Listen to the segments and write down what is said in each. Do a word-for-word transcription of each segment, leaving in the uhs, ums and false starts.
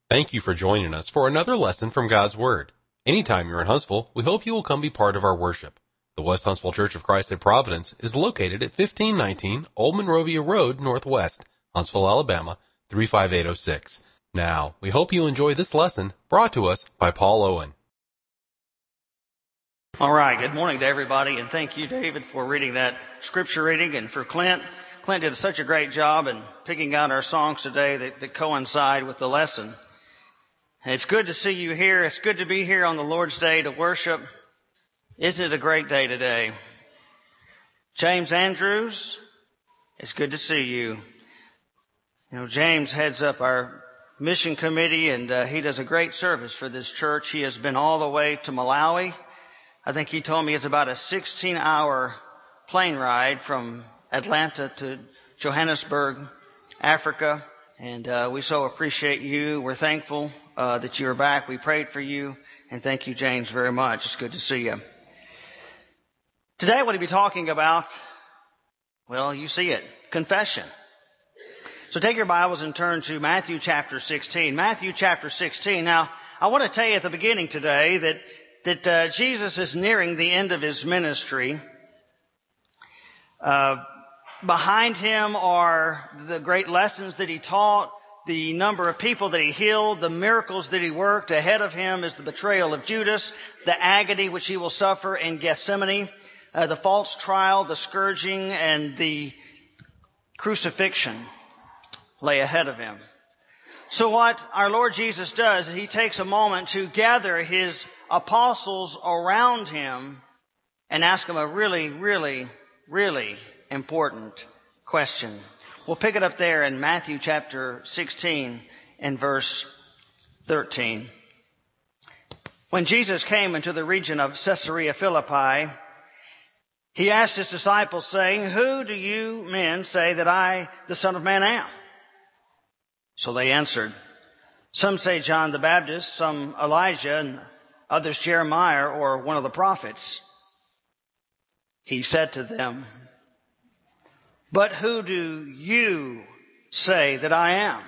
Thank you for joining us for another lesson from God's Word. Anytime you're in Huntsville, we hope you will come be part of our worship. The West Huntsville Church of Christ at Providence is located at fifteen nineteen Old Monrovia Road, Northwest, Huntsville, Alabama, three five eight oh six. Now, we hope you enjoy this lesson brought to us by Paul Owen. All right, good morning to everybody, and thank you, David, for reading that scripture reading, and for Clint. Clint did such a great job in picking out our songs today that, that coincide with the lesson. It's good to see you here. It's good to be here on the Lord's Day to worship. Isn't it a great day today? James Andrews, it's good to see you. You know, James heads up our mission committee, and uh, he does a great service for this church. He has been all the way to Malawi. I think he told me it's about a sixteen-hour plane ride from Atlanta to Johannesburg, Africa. And uh, we so appreciate you. We're thankful uh, that you're back. We prayed for you. And thank you, James, very much. It's good to see you. Today I want to be talking about, well, you see it, confession. So take your Bibles and turn to Matthew chapter sixteen. Matthew chapter sixteen. Now, I want to tell you at the beginning today that, that uh, Jesus is nearing the end of his ministry. Uh, behind him are the great lessons that he taught, the number of people that he healed, the miracles that he worked. Ahead of him is the betrayal of Judas, the agony which he will suffer in Gethsemane, uh, the false trial, the scourging, and the crucifixion lay ahead of him. So what our Lord Jesus does is he takes a moment to gather his apostles around him and ask them a really, really, really important question. We'll pick it up there in Matthew chapter sixteen and verse thirteen. When Jesus came into the region of Caesarea Philippi, he asked his disciples, saying, "Who do you men say that I, the Son of Man, am?" So they answered, "Some say John the Baptist, some Elijah, and others Jeremiah or one of the prophets." He said to them, "But who do you say that I am?"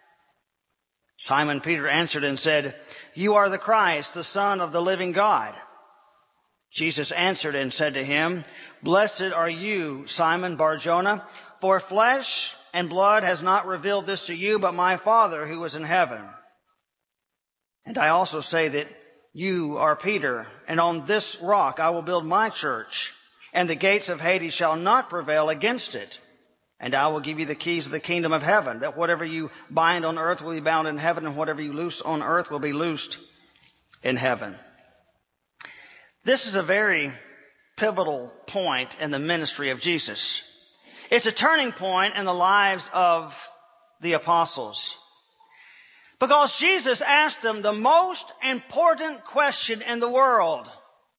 Simon Peter answered and said, "You are the Christ, the Son of the living God." Jesus answered and said to him, "Blessed are you, Simon Bar-Jonah, for flesh and blood has not revealed this to you, but my Father who is in heaven. And I also say that you are Peter, and on this rock I will build my church, and the gates of Hades shall not prevail against it. And I will give you the keys of the kingdom of heaven, that whatever you bind on earth will be bound in heaven, and whatever you loose on earth will be loosed in heaven." This is a very pivotal point in the ministry of Jesus. It's a turning point in the lives of the apostles. Because Jesus asked them the most important question in the world.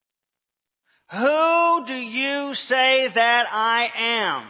Who do you say that I am?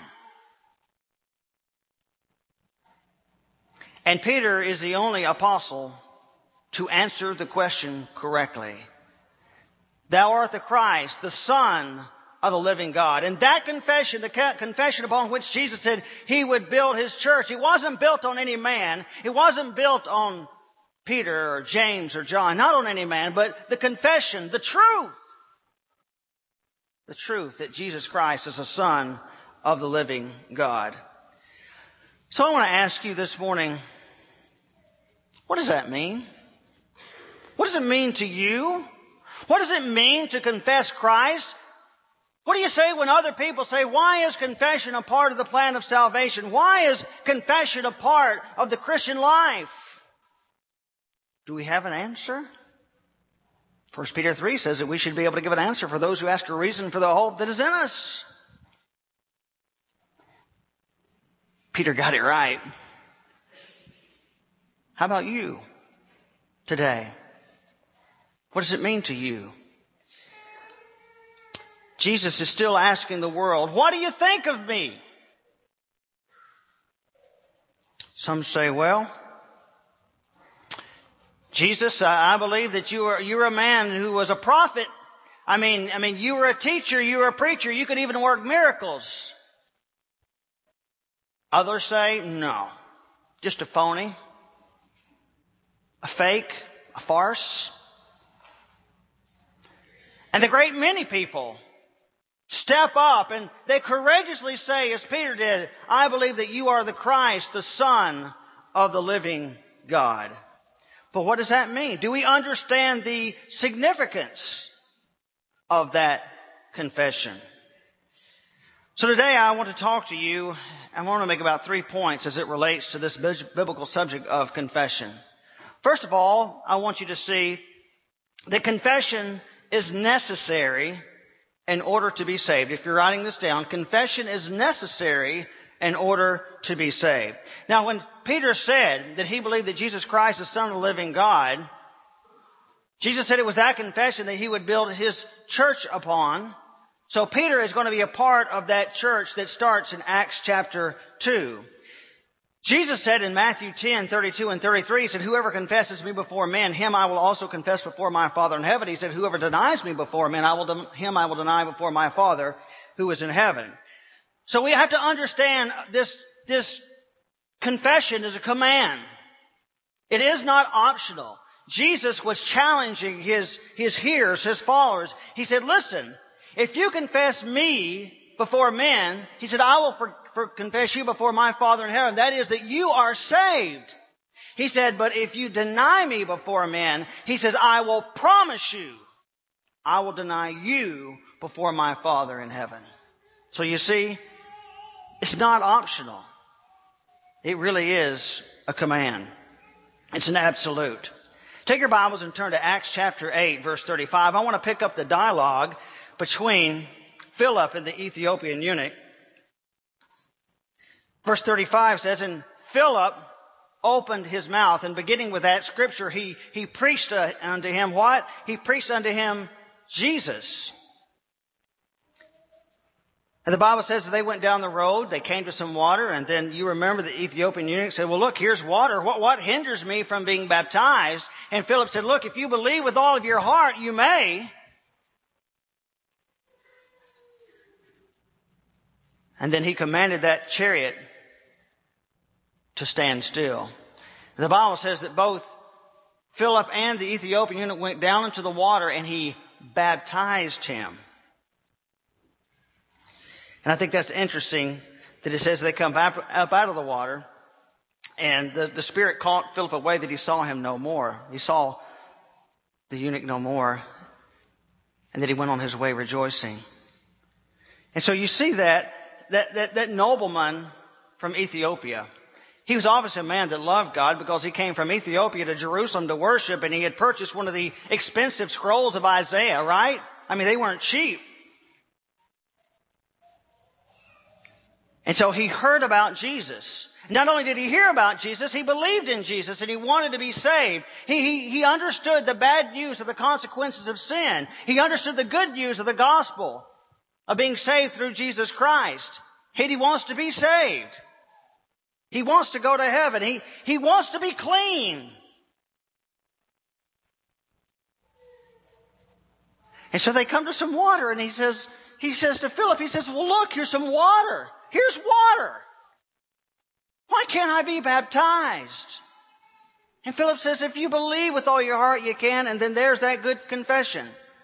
And Peter is the only apostle to answer the question correctly. Thou art the Christ, the Son of the living God. And that confession, the confession upon which Jesus said he would build his church, it wasn't built on any man. It wasn't built on Peter or James or John, not on any man, but the confession, the truth. The truth that Jesus Christ is the Son of the living God. So I want to ask you this morning, what does that mean? What does it mean to you? What does it mean to confess Christ? What do you say when other people say, why is confession a part of the plan of salvation? Why is confession a part of the Christian life? Do we have an answer? First Peter three says that we should be able to give an answer for those who ask a reason for the hope that is in us. Peter got it right. How about you today? What does it mean to you? Jesus is still asking the world, what do you think of me? Some say, well, Jesus, I believe that you are, you're a man who was a prophet. I mean, I mean, you were a teacher, you were a preacher, you could even work miracles. Others say, no, just a phony, a fake, a farce. And the great many people step up and they courageously say, as Peter did, I believe that you are the Christ, the Son of the living God. But what does that mean? Do we understand the significance of that confession? So today I want to talk to you, I want to make about three points as it relates to this biblical subject of confession. First of all, I want you to see that confession is necessary in order to be saved. If you're writing this down, confession is necessary in order to be saved. Now, when Peter said that he believed that Jesus Christ is the Son of the living God, Jesus said it was that confession that he would build his church upon. So Peter is going to be a part of that church that starts in Acts chapter two. Jesus said in Matthew ten, thirty-two and thirty-three, he said, whoever confesses me before men, him I will also confess before my Father in heaven. He said, whoever denies me before men, I will de- him I will deny before my Father who is in heaven. So we have to understand this, this confession is a command. It is not optional. Jesus was challenging his, his hearers, his followers. He said, listen, if you confess me before men, he said, I will for, for confess you before my Father in heaven. That is that you are saved. He said, but if you deny me before men, he says, I will promise you, I will deny you before my Father in heaven. So you see, it's not optional. It really is a command. It's an absolute. Take your Bibles and turn to Acts chapter eight, verse thirty-five. I want to pick up the dialogue between Philip and the Ethiopian eunuch. Verse thirty-five says, and Philip opened his mouth, and beginning with that scripture, he, he preached unto him what? He preached unto him Jesus. And the Bible says that they went down the road, they came to some water, and then you remember the Ethiopian eunuch said, well, look, here's water. What, what hinders me from being baptized? And Philip said, look, if you believe with all of your heart, you may. And then he commanded that chariot to stand still. The Bible says that both Philip and the Ethiopian eunuch went down into the water and he baptized him. And I think that's interesting that it says they come up out of the water and the, the Spirit caught Philip away that he saw him no more. He saw the eunuch no more, and that he went on his way rejoicing. And so you see that That, that, that nobleman from Ethiopia, he was obviously a man that loved God because he came from Ethiopia to Jerusalem to worship, and he had purchased one of the expensive scrolls of Isaiah, right? I mean, they weren't cheap. And so he heard about Jesus. Not only did he hear about Jesus, he believed in Jesus and he wanted to be saved. He, he, he understood the bad news of the consequences of sin. He understood the good news of the gospel of being saved through Jesus Christ. He wants to be saved. He wants to go to heaven. He, he wants to be clean. And so they come to some water, and he says, he says to Philip, he says, well, look, here's some water. Here's water. Why can't I be baptized? And Philip says, if you believe with all your heart, you can. And then there's that good confession.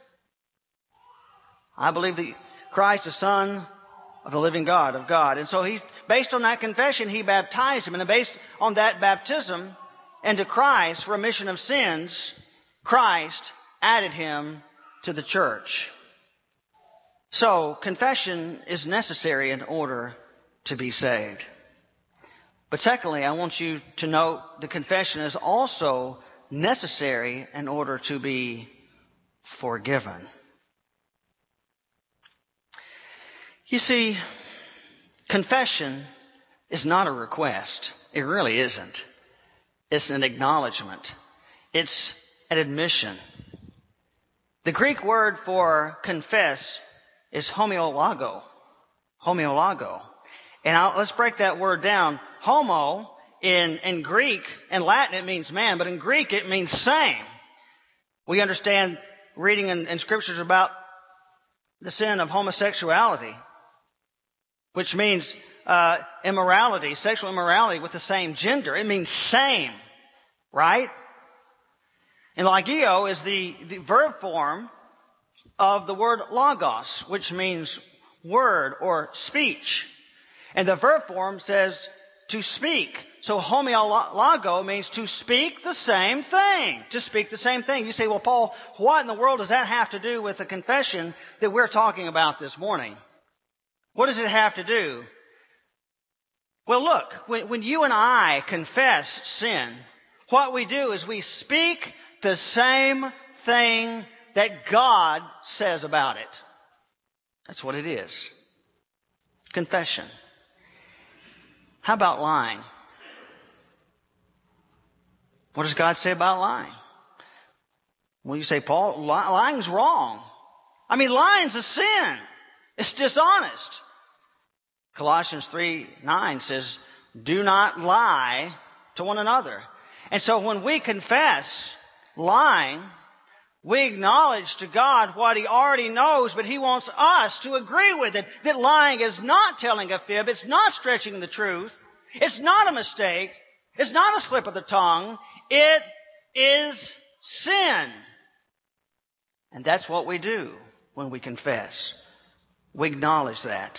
I believe that Christ, the Son of the living God, of God. And so he's, based on that confession, he baptized him. And based on that baptism and to Christ for remission of sins, Christ added him to the church. So confession is necessary in order to be saved. But secondly, I want you to note the confession is also necessary in order to be forgiven. You see, confession is not a request. It really isn't. It's an acknowledgement. It's an admission. The Greek word for confess is homeolago. Homeolago. And I'll, let's break that word down. Homo, in, in Greek, in Latin it means man, but in Greek it means same. We understand reading in, in scriptures about the sin of homosexuality, which means uh, immorality, sexual immorality with the same gender. It means same, right? And logio is the, the verb form of the word logos, which means word or speech. And the verb form says to speak. So homiologo means to speak the same thing. To speak the same thing. You say, well, Paul, what in the world does that have to do with the confession that we're talking about this morning? What does it have to do? Well, look, when, when you and I confess sin, what we do is we speak the same thing that God says about it. That's what it is. Confession. How about lying? What does God say about lying? Well, you say, Paul, li- lying's wrong. I mean, lying's a sin. It's dishonest. Colossians three nine says, do not lie to one another. And so when we confess lying, we acknowledge to God what He already knows, but He wants us to agree with it. That lying is not telling a fib. It's not stretching the truth. It's not a mistake. It's not a slip of the tongue. It is sin. And that's what we do when we confess. We acknowledge that.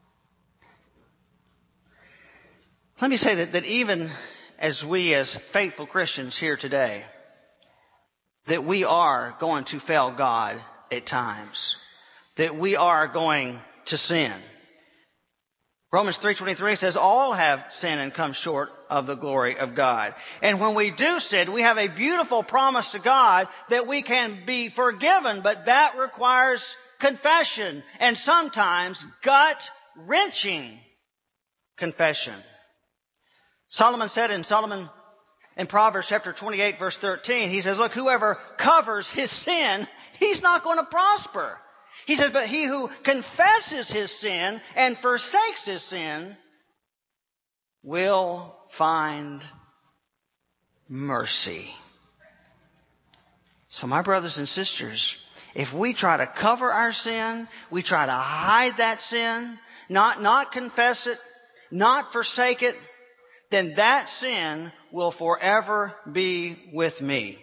Let me say that, that even as we as faithful Christians here today, that we are going to fail God at times. That we are going to sin. Romans three twenty-three says, all have sinned and come short of the glory of God. And when we do sin, we have a beautiful promise to God that we can be forgiven, but that requires confession and sometimes gut-wrenching confession. Solomon said in Solomon in Proverbs chapter twenty-eight verse thirteen, he says, look, whoever covers his sin, he's not going to prosper. He says, but he who confesses his sin and forsakes his sin will find mercy. So my brothers and sisters, if we try to cover our sin, we try to hide that sin, not, not confess it, not forsake it, then that sin will forever be with me.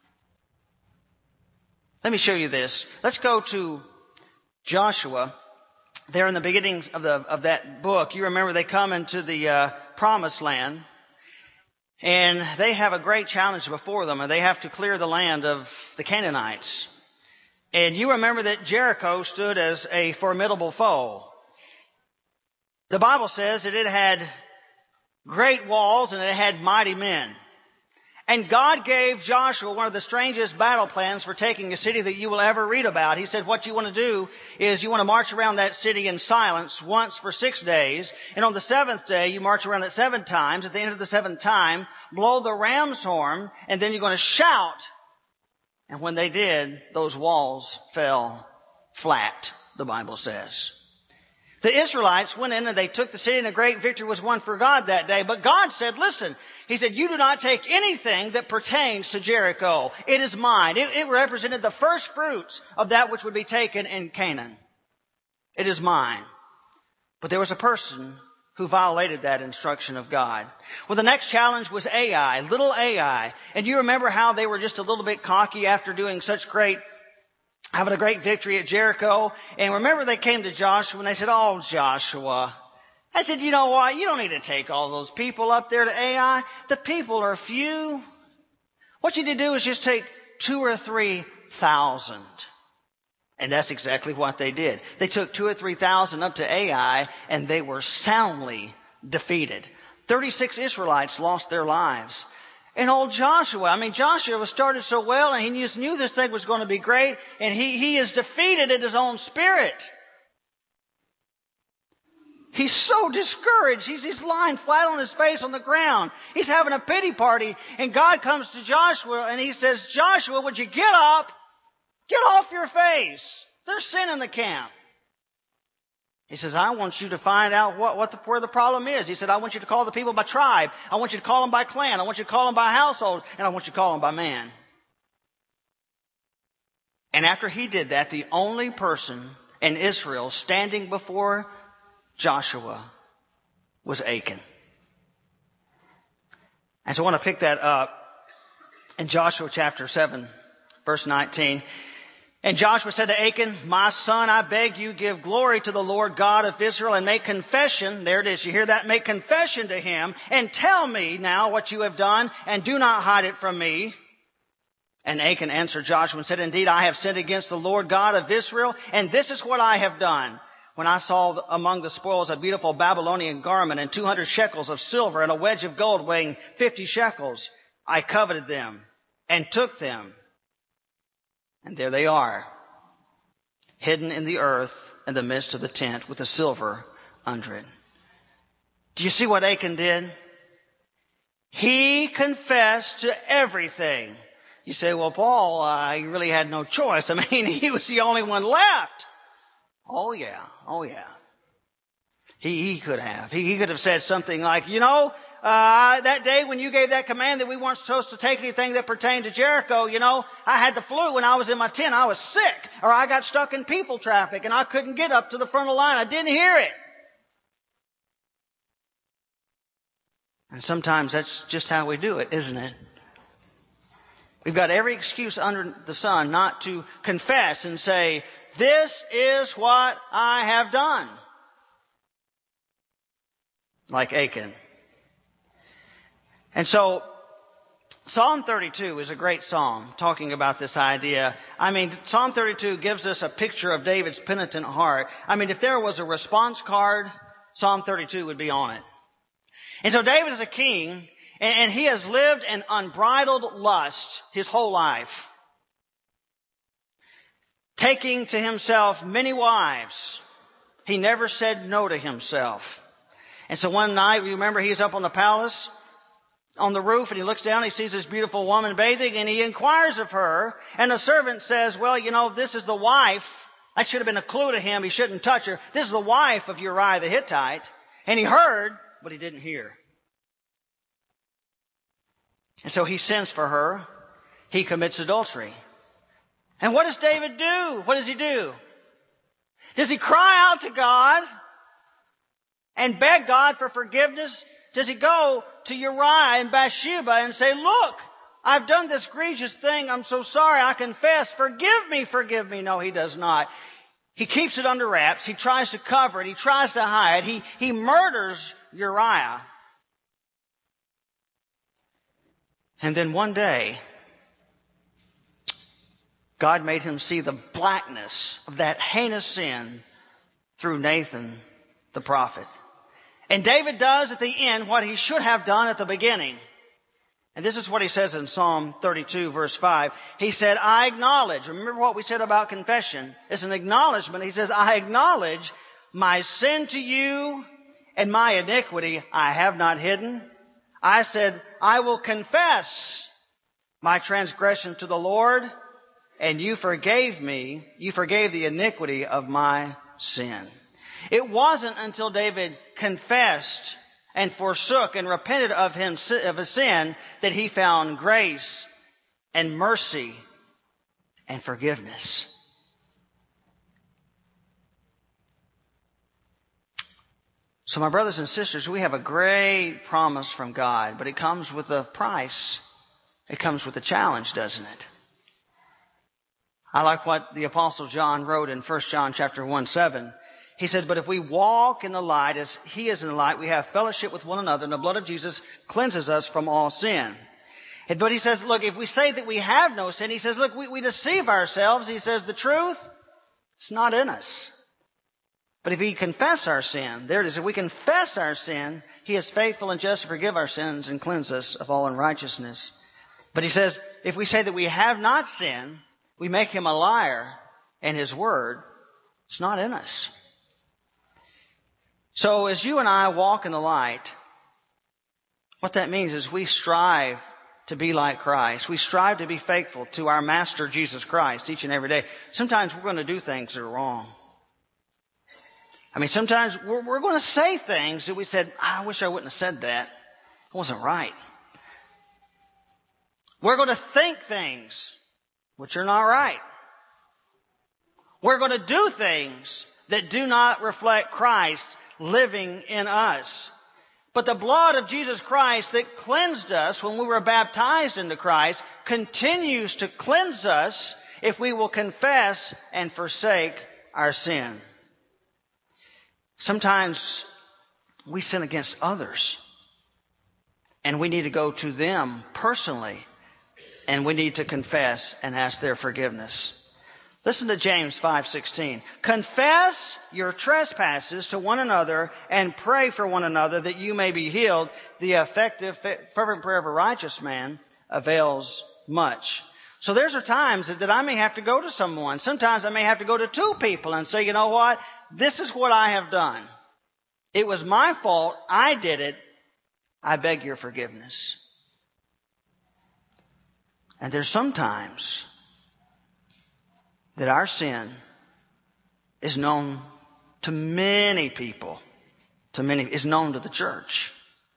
Let me show you this. Let's go to Joshua. There in the beginning of the of that book, you remember they come into the uh, promised land, and they have a great challenge before them, and they have to clear the land of the Canaanites. And you remember that Jericho stood as a formidable foe. The Bible says that it had great walls and it had mighty men. And God gave Joshua one of the strangest battle plans for taking a city that you will ever read about. He said, what you want to do is you want to march around that city in silence once for six days. And on the seventh day, you march around it seven times. At the end of the seventh time, blow the ram's horn, and then you're going to shout. And when they did, those walls fell flat, the Bible says. The Israelites went in and they took the city, and a great victory was won for God that day. But God said, listen, He said, you do not take anything that pertains to Jericho. It is mine. It, it represented the first fruits of that which would be taken in Canaan. It is mine. But there was a person who violated that instruction of God. Well, the next challenge was Ai, little Ai. And you remember how they were just a little bit cocky after doing such great having a great victory at Jericho. And remember they came to Joshua and they said, oh, Joshua. I said, you know what? You don't need to take all those people up there to Ai. The people are few. What you need to do is just take two or three thousand. And that's exactly what they did. They took two or three thousand up to Ai, and they were soundly defeated. thirty-six Israelites lost their lives. And old Joshua, I mean, Joshua was started so well, and he just knew this thing was going to be great, and he, he is defeated in his own spirit. He's so discouraged. He's, he's lying flat on his face on the ground. He's having a pity party, and God comes to Joshua, and He says, Joshua, would you get up? Get off your face. There's sin in the camp. He says, I want you to find out what, what the, where the problem is. He said, I want you to call the people by tribe. I want you to call them by clan. I want you to call them by household. And I want you to call them by man. And after he did that, the only person in Israel standing before Joshua was Achan. And so I want to pick that up in Joshua chapter seven, verse nineteen. And Joshua said to Achan, my son, I beg you, give glory to the Lord God of Israel and make confession. There it is. You hear that? Make confession to him and tell me now what you have done and do not hide it from me. And Achan answered Joshua and said, indeed, I have sinned against the Lord God of Israel, and this is what I have done. When I saw among the spoils a beautiful Babylonian garment and two hundred shekels of silver and a wedge of gold weighing fifty shekels, I coveted them and took them. And there they are, hidden in the earth in the midst of the tent with the silver under it. Do you see what Achan did? He confessed to everything. You say, well, Paul, uh, he really had no choice. I mean, he was the only one left. Oh, yeah. Oh, yeah. He, he could have. He, he could have said something like, you know, Uh, that day when you gave that command that we weren't supposed to take anything that pertained to Jericho, you know, I had the flu when I was in my tent. I was sick. Or I got stuck in people traffic and I couldn't get up to the front of the line. I didn't hear it. And sometimes that's just how we do it, isn't it? We've got every excuse under the sun not to confess and say, this is what I have done. Like Achan. And so, Psalm thirty-two is a great psalm talking about this idea. I mean, Psalm thirty-two gives us a picture of David's penitent heart. I mean, if there was a response card, Psalm thirty-two would be on it. And so David is a king, and he has lived in unbridled lust his whole life, taking to himself many wives. He never said no to himself. And so one night, you remember, he's up on the palace, on the roof, and he looks down, he sees this beautiful woman bathing, and he inquires of her, and the servant says, well, you know, this is the wife. That should have been a clue to him. He shouldn't touch her. This is the wife of Uriah the Hittite. And he heard, but he didn't hear. And so he sends for her. He commits adultery. And what does David do? What does he do? Does he cry out to God and beg God for forgiveness? Does he go to Uriah and Bathsheba and say, look, I've done this egregious thing. I'm so sorry. I confess. Forgive me, forgive me. No, he does not. He keeps it under wraps. He tries to cover it. He tries to hide. He, he murders Uriah. And then one day, God made him see the blackness of that heinous sin through Nathan the prophet. And David does at the end what he should have done at the beginning. And this is what he says in Psalm thirty-two, verse five. He said, I acknowledge. Remember what we said about confession. It's an acknowledgement. He says, I acknowledge my sin to you and my iniquity I have not hidden. I said, I will confess my transgression to the Lord, and you forgave me. You forgave the iniquity of my sin. It wasn't until David confessed and forsook and repented of him of his sin that he found grace and mercy and forgiveness. So my brothers and sisters, we have a great promise from God, but it comes with a price. It comes with a challenge, doesn't it? I like what the Apostle John wrote in First John chapter one, seven. He said, but if we walk in the light as he is in the light, we have fellowship with one another, and the blood of Jesus cleanses us from all sin. But he says, look, if we say that we have no sin, he says, look, we, we deceive ourselves. He says, the truth, it's not in us. But if we confess our sin, there it is, if we confess our sin, he is faithful and just to forgive our sins and cleanse us of all unrighteousness. But he says, if we say that we have not sinned, we make him a liar, and his word, it's not in us. So as you and I walk in the light, what that means is we strive to be like Christ. We strive to be faithful to our Master Jesus Christ each and every day. Sometimes we're going to do things that are wrong. I mean, sometimes we're, we're going to say things that we said, I wish I wouldn't have said that. It wasn't right. We're going to think things which are not right. We're going to do things that do not reflect Christ living in us. But the blood of Jesus Christ that cleansed us when we were baptized into Christ continues to cleanse us if we will confess and forsake our sin. Sometimes we sin against others, and we need to go to them personally, and we need to confess and ask their forgiveness. Listen to James five sixteen. Confess your trespasses to one another and pray for one another that you may be healed. The effective, fervent prayer of a righteous man avails much. So there's are times that I may have to go to someone. Sometimes I may have to go to two people and say, you know what? This is what I have done. It was my fault. I did it. I beg your forgiveness. And there's sometimes that our sin is known to many people, to many, is known to the church.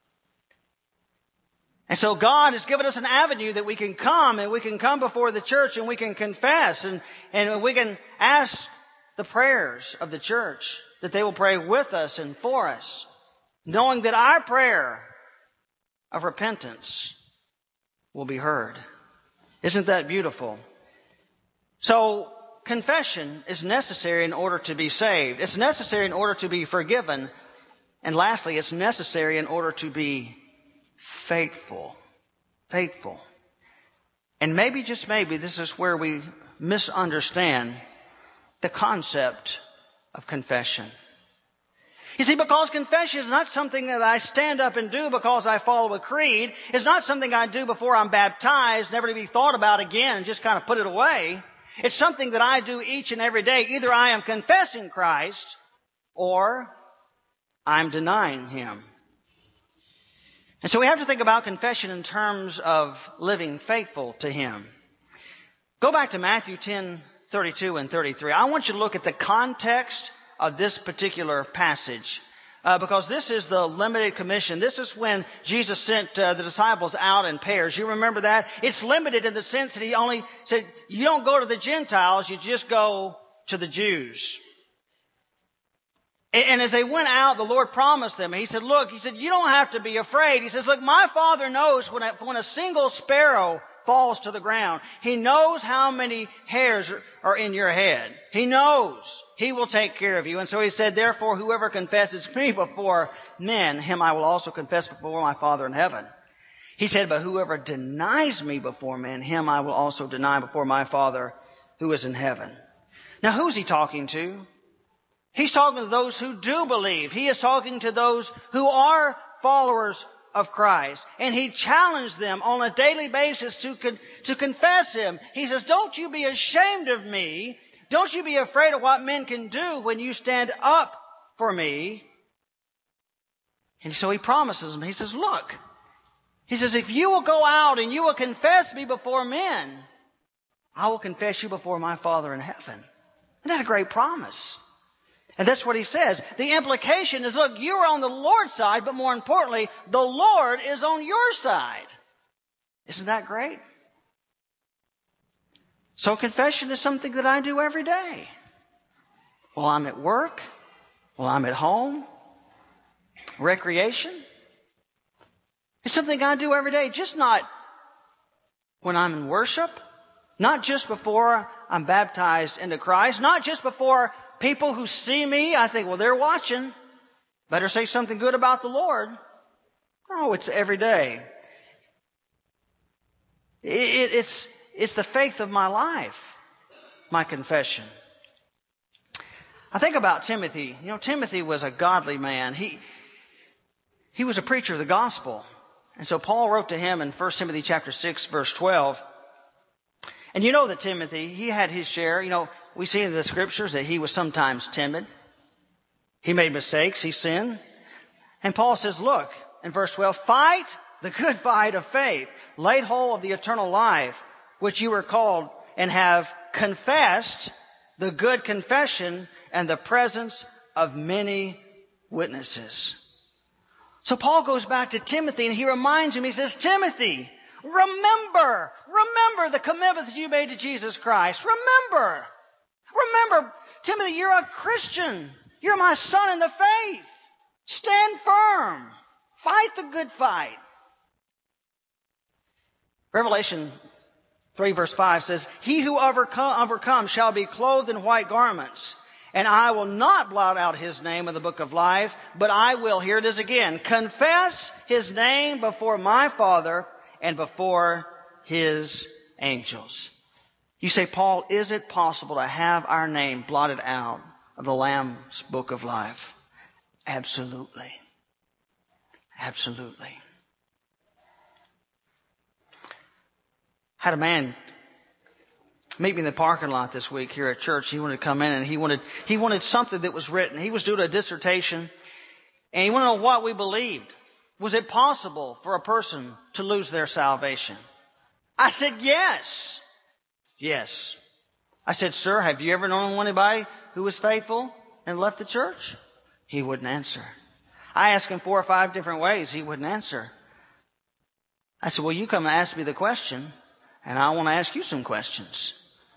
And so God has given us an avenue that we can come and we can come before the church and we can confess and, and we can ask the prayers of the church that they will pray with us and for us, knowing that our prayer of repentance will be heard. Isn't that beautiful? So, confession is necessary in order to be saved. It's necessary in order to be forgiven. And lastly, it's necessary in order to be faithful. Faithful. And maybe, just maybe, this is where we misunderstand the concept of confession. You see, because confession is not something that I stand up and do because I follow a creed. It's not something I do before I'm baptized, never to be thought about again and just kind of put it away. It's something that I do each and every day. Either I am confessing Christ or I'm denying Him. And so we have to think about confession in terms of living faithful to Him. Go back to Matthew ten, thirty-two and thirty-three. I want you to look at the context of this particular passage. Uh, because this is the limited commission. This is when Jesus sent uh, the disciples out in pairs. You remember that? It's limited in the sense that He only said, you don't go to the Gentiles, you just go to the Jews. And, and as they went out, the Lord promised them. He said, look, He said, you don't have to be afraid. He says, look, my Father knows when a, when a single sparrow falls to the ground. He knows how many hairs are in your head. He knows. He will take care of you. And so He said, therefore, whoever confesses me before men, him I will also confess before my Father in heaven. He said, but whoever denies me before men, him I will also deny before my Father who is in heaven. Now, who's He talking to? He's talking to those who do believe. He is talking to those who are followers of Christ. And He challenged them on a daily basis to, con- to confess Him. He says, don't you be ashamed of me. Don't you be afraid of what men can do when you stand up for me. And so He promises them. He says, look. He says, if you will go out and you will confess me before men, I will confess you before my Father in heaven. Isn't that a great promise? And that's what He says. The implication is, look, you're on the Lord's side, but more importantly, the Lord is on your side. Isn't that great? So confession is something that I do every day. While I'm at work, while I'm at home, recreation. It's something I do every day, just not when I'm in worship, not just before I'm baptized into Christ, not just before people who see me, I think, well, they're watching. Better say something good about the Lord. No, it's every day. It, it, it's, it's the faith of my life, my confession. I think about Timothy. You know, Timothy was a godly man. He, he was a preacher of the gospel. And so Paul wrote to him in First Timothy chapter six, verse twelve. And you know that Timothy, he had his share. You know, we see in the scriptures that he was sometimes timid. He made mistakes. He sinned. And Paul says, look, in verse twelve, fight the good fight of faith. Lay hold of the eternal life, which you were called, and have confessed the good confession and the presence of many witnesses. So Paul goes back to Timothy and he reminds him, he says, Timothy, remember, remember the commitment that you made to Jesus Christ. Remember, remember, Timothy, you're a Christian. You're my son in the faith. Stand firm. Fight the good fight. Revelation three verse five says, he who overcome, overcomes shall be clothed in white garments, and I will not blot out his name in the book of life, but I will, here it is again, confess his name before my Father and before his angels. You say, Paul, is it possible to have our name blotted out of the Lamb's book of life? Absolutely. Absolutely. Had a man meet me in the parking lot this week here at church. He wanted to come in and he wanted, he wanted something that was written. He was doing a dissertation and he wanted to know what we believed. Was it possible for a person to lose their salvation? I said, yes. Yes. I said, sir, have you ever known anybody who was faithful and left the church? He wouldn't answer. I asked him four or five different ways. He wouldn't answer. I said, well, you come and ask me the question, and I want to ask you some questions.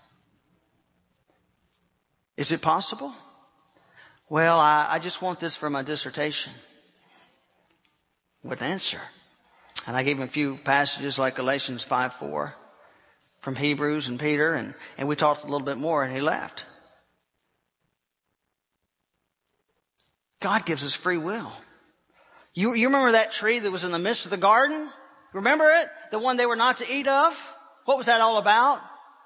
Is it possible? Well, I, I just want this for my dissertation. Wouldn't answer. And I gave him a few passages like Galatians five four from Hebrews and Peter, and, and we talked a little bit more, and he left. God gives us free will. You, you remember that tree that was in the midst of the garden? Remember it? The one they were not to eat of? What was that all about?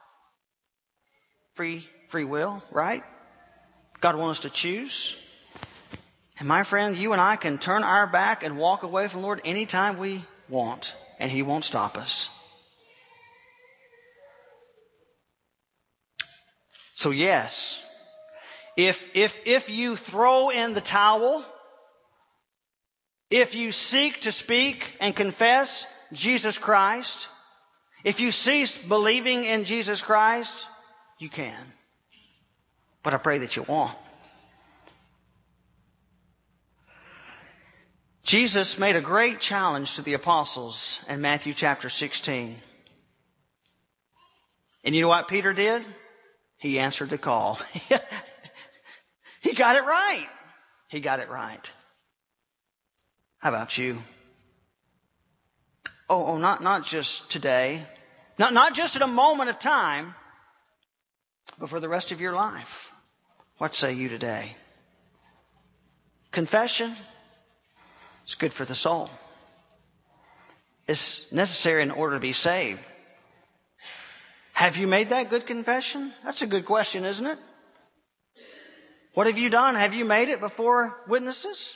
Free, free will, right? God wants us to choose. And my friend, you and I can turn our back and walk away from the Lord anytime we want, and He won't stop us. So yes, if, if, if you throw in the towel, if you seek to speak and confess Jesus Christ, if you cease believing in Jesus Christ, you can. But I pray that you won't. Jesus made a great challenge to the apostles in Matthew chapter sixteen. And you know what Peter did? He answered the call. He got it right. He got it right. How about you? Oh, oh, not, not just today. Not, not just at a moment of time, but for the rest of your life. What say you today? Confession is good for the soul. It's necessary in order to be saved. Have you made that good confession? That's a good question, isn't it? What have you done? Have you made it before witnesses?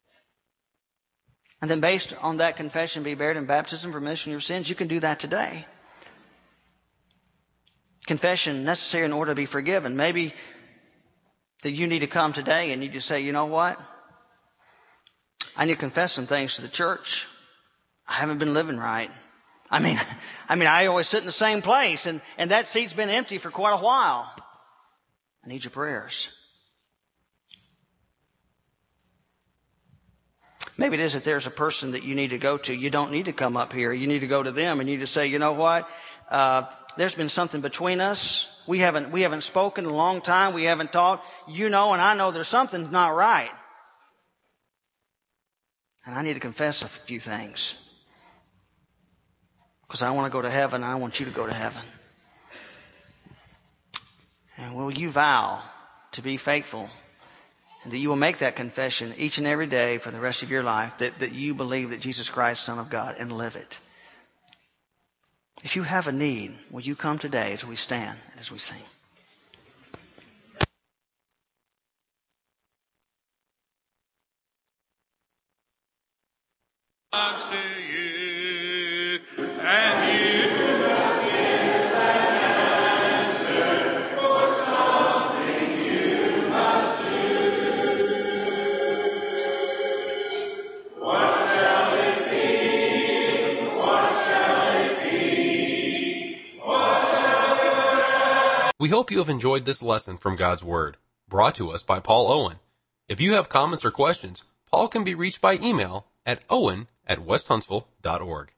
And then based on that confession, be buried in baptism for remission of your sins. You can do that today. Confession necessary in order to be forgiven. Maybe that you need to come today and you just say, you know what? I need to confess some things to the church. I haven't been living right. I mean, I mean, I always sit in the same place and, and that seat's been empty for quite a while. I need your prayers. Maybe it is that there's a person that you need to go to. You don't need to come up here. You need to go to them and you need to say, you know what? Uh, there's been something between us. We haven't, we haven't spoken in a long time. We haven't talked. You know, and I know there's something not right. And I need to confess a few things. Because I want to go to heaven. And I want you to go to heaven. And will you vow to be faithful? And that you will make that confession each and every day for the rest of your life. That, that you believe that Jesus Christ is the Son of God and live it. If you have a need, will you come today as we stand, as we sing? To you, and you must give an answer for something you must do. What shall it be? What shall it be? What shall it be? We hope you have enjoyed this lesson from God's Word, brought to us by Paul Owen. If you have comments or questions, Paul can be reached by email at owen at west huntsville dot org.